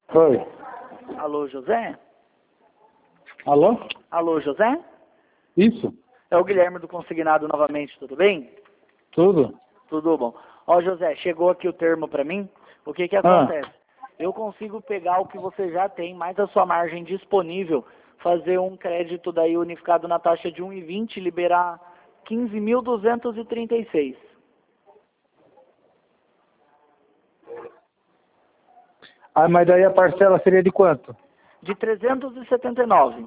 Foi. Alô, José? Alô? Alô, José? Isso? É o Guilherme do Consignado novamente, tudo bem? Tudo? Tudo bom. Ó, José, chegou aqui o termo para mim. O que acontece? Eu consigo pegar o que você já tem, mais a sua margem disponível, fazer um crédito daí unificado na taxa de 1,20 e liberar 15.236. Ah, mas daí a parcela seria de quanto? De 379.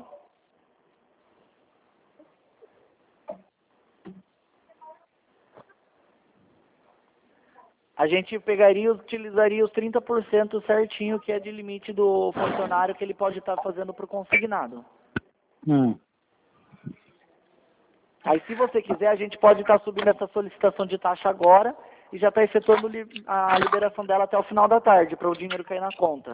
A gente pegaria e utilizaria os 30% certinho, que é de limite do funcionário que ele pode estar fazendo para o consignado. Aí, se você quiser, a gente pode estar subindo essa solicitação de taxa agora e já está efetuando a liberação dela até o final da tarde, para o dinheiro cair na conta.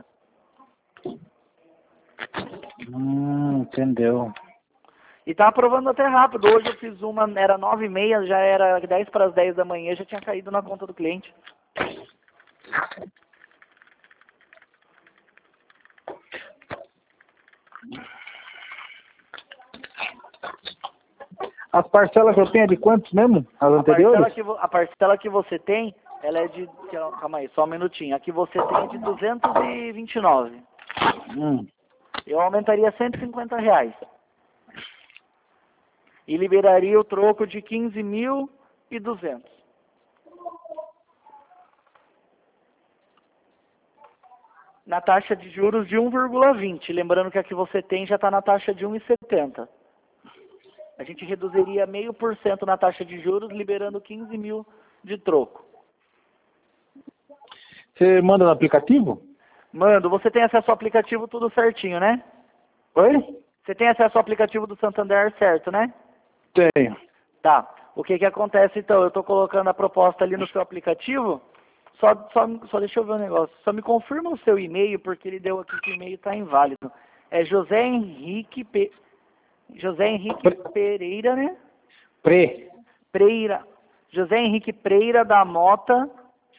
Entendeu. E tá aprovando até rápido. Hoje eu fiz uma, era 9h30, já era 10 para as 10 da manhã, já tinha caído na conta do cliente. As parcelas que eu tenho é de quantos mesmo? As anteriores? A parcela que você tem, ela é de... Calma aí, só um minutinho. A que você tem é de 229. Eu aumentaria R$ 150. E liberaria o troco de 15.200. Na taxa de juros de 1,20. Lembrando que a que você tem já está na taxa de 1,70. A gente reduziria 0,5% na taxa de juros, liberando 15 mil de troco. Você manda no aplicativo? Mando. Você tem acesso ao aplicativo tudo certinho, né? Oi? Você tem acesso ao aplicativo do Santander certo, né? Tenho. Tá. O que acontece então? Eu estou colocando a proposta ali no seu aplicativo. Só deixa eu ver um negócio. Só me confirma o seu e-mail, porque ele deu aqui que o e-mail está inválido. É José Henrique Pereira, né? Preira. José Henrique Preira da Mota.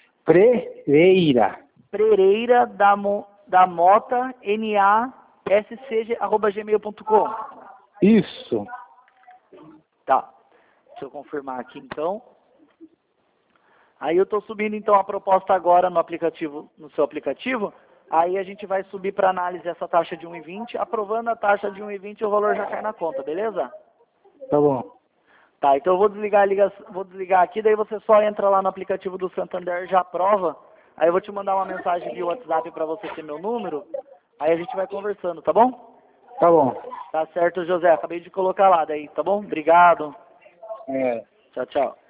Pereira da Mota, NASC, @gmail.com. Isso. Tá. Deixa eu confirmar aqui então. Aí eu estou subindo então a proposta agora no aplicativo, no seu aplicativo. Aí a gente vai subir para análise essa taxa de 1,20. Aprovando a taxa de 1,20, o valor já cai na conta, beleza? Tá bom. Tá, então eu vou desligar aqui, daí você só entra lá no aplicativo do Santander, já aprova. Aí eu vou te mandar uma mensagem via WhatsApp para você ter meu número. Aí a gente vai conversando, tá bom? Tá bom. Tá certo, José. Acabei de colocar lá daí, tá bom? Obrigado. É. Tchau, tchau.